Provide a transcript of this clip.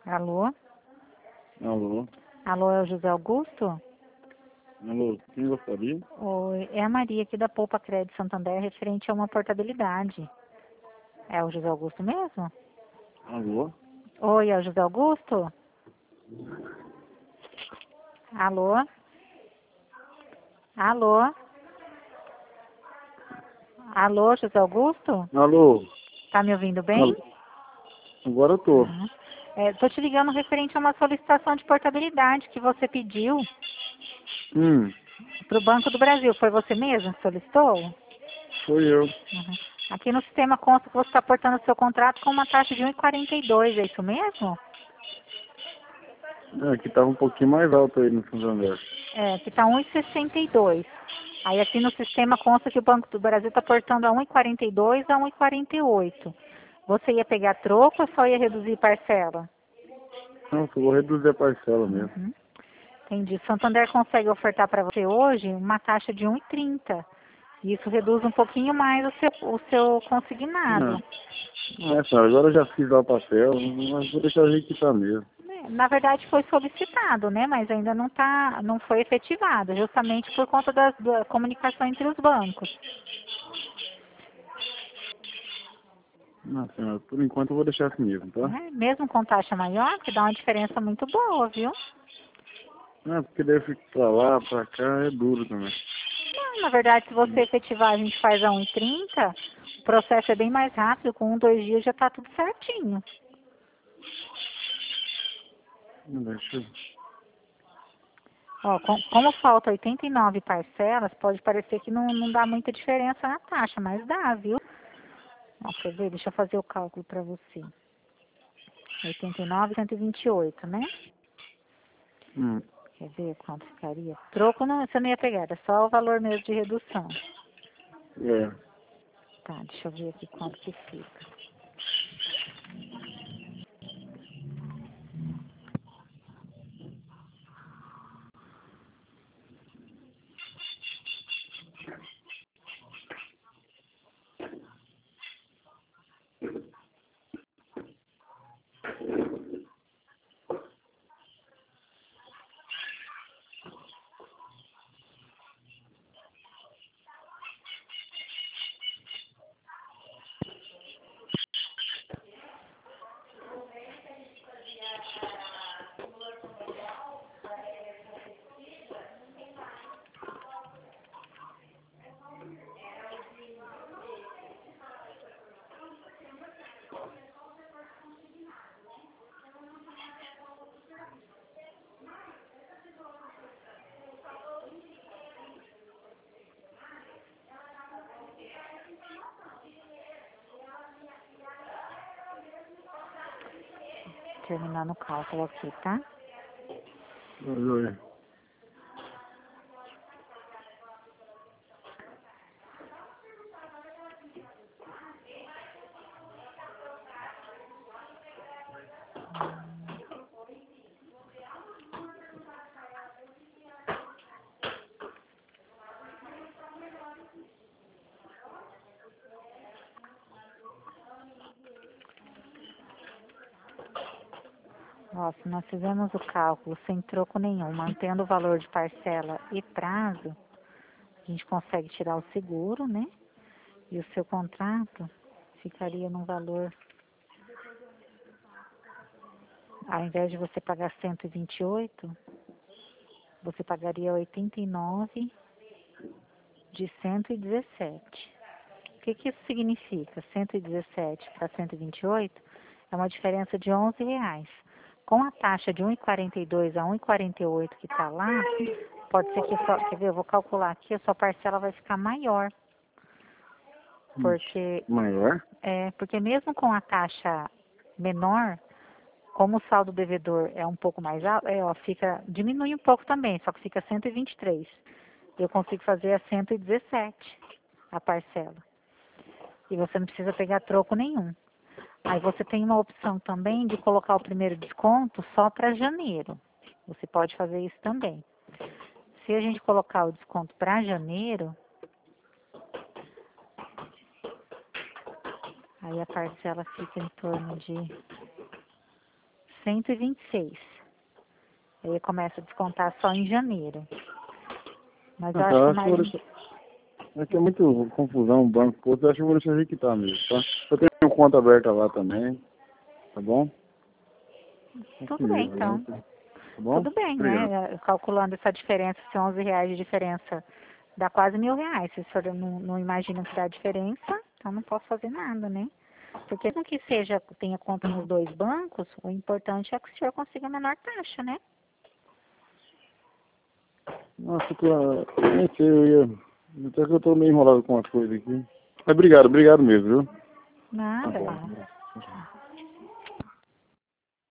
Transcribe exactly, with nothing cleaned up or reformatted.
Alô? Alô? Alô, é o José Augusto? Alô, quem gostaria? Oi, é a Maria aqui da Poupa Crédito Santander, referente a uma portabilidade. É o José Augusto mesmo? Alô? Oi, é o José Augusto? Alô? Alô? Alô, José Augusto? Alô? Tá me ouvindo bem? Alô? Agora eu tô. Uhum. É, tô te ligando referente a uma solicitação de portabilidade que você pediu Hum, para o Banco do Brasil. Foi você mesmo que solicitou? foi eu. Uhum. Aqui no sistema consta que você está portando o seu contrato com uma taxa de um vírgula quarenta e dois, é isso mesmo? É, que tava um pouquinho mais alto aí no Santander. É, que está um vírgula sessenta e dois. Aí aqui no sistema consta que o Banco do Brasil está portando a um vírgula quarenta e dois a um vírgula quarenta e oito. Você ia pegar troco ou só ia reduzir parcela? Não, eu vou reduzir a parcela mesmo. Uhum. Entendi. Santander consegue ofertar para você hoje uma taxa de um vírgula trinta. Isso reduz um pouquinho mais o seu, o seu consignado. Não, não é, senhora, agora eu já fiz lá o papel, mas vou deixar a gente que tá mesmo. É, na verdade foi solicitado, né? Mas ainda não tá, não foi efetivado, justamente por conta das- da comunicação entre os bancos. Não, senhora, por enquanto eu vou deixar assim mesmo, tá? Né? Mesmo com taxa maior, que dá uma diferença muito boa, viu? Não, porque daí eu fico pra lá, pra cá, é duro também. Não, na verdade, se você efetivar, a gente faz a um vírgula trinta, o processo é bem mais rápido, com um, dois dias já está tudo certinho. Não, deixa eu... Ó, com- como falta oitenta e nove parcelas, pode parecer que não, não dá muita diferença na taxa, mas dá, viu? Ó, quer ver? Deixa eu fazer o cálculo para você. oitenta e nove, cento e vinte e oito, né? Hum, Quer ver quanto ficaria? Troco não, você não ia pegar, é só o valor mesmo de redução. é. Tá, deixa eu ver aqui quanto que fica. Terminando o cálculo aqui, tá? Oi, Ó, se nós fizermos o cálculo sem troco nenhum, mantendo o valor de parcela e prazo, a gente consegue tirar o seguro, né? E o seu contrato ficaria num valor, ao invés de você pagar cento e vinte e oito, você pagaria oitenta e nove de cento e dezessete. O que que isso significa? cento e dezessete para cento e vinte e oito é uma diferença de onze reais. Com a taxa de um vírgula quarenta e dois a um vírgula quarenta e oito que está lá, pode ser que só, quer ver, eu vou calcular aqui, a sua parcela vai ficar maior. Porque, maior? é, porque mesmo com a taxa menor, como o saldo devedor é um pouco mais alto, é, ó, fica, diminui um pouco também, só que fica cento e vinte e três. Eu consigo fazer a cento e dezessete a parcela. E você não precisa pegar troco nenhum. Aí você tem uma opção também de colocar o primeiro desconto só para janeiro. Você pode fazer isso também. Se a gente colocar o desconto para janeiro, aí a parcela fica em torno de cento e vinte e seis. Aí começa a descontar só em janeiro. Mas eu Ah, acho tá, que acho que eu vou mais... deixar. É que é muito confusão um banco com outro, eu acho que eu vou deixar ele quitar mesmo, tá? Eu tenho conta aberta lá também, tá bom? Tudo bem, Assim, então. tá bom? Tudo bem, Obrigado. né? Calculando essa diferença, se onze reais de diferença dá quase mil reais. Se o senhor não, não imagina que dá diferença, então não posso fazer nada, né? Porque mesmo que seja, tenha conta nos dois bancos, o importante é que o senhor consiga a menor taxa, né? Nossa, que eu nem sei, eu ia. Até que eu tô meio enrolado com as coisas aqui. Mas obrigado, obrigado mesmo, viu? Tá Nada, bom. não.